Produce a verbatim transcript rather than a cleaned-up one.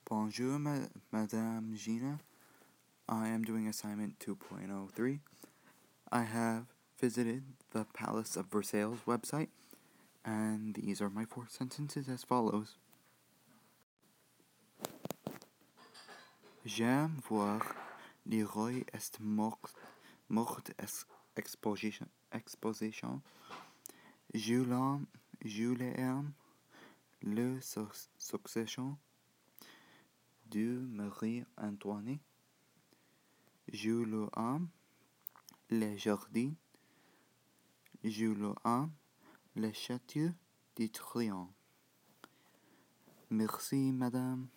Bonjour, ma- Madame Gina. I am doing assignment two point oh three. I have visited the Palace of Versailles website, and these are my four sentences as follows. J'aime voir le roi est mort, mort ex- exposition, exposition. Je l'aime, je l'aime, le suc- succession de Marie-Antoinette. Je l'aime, les jardins. Je l'aime, le château de Triomphe. Merci, madame.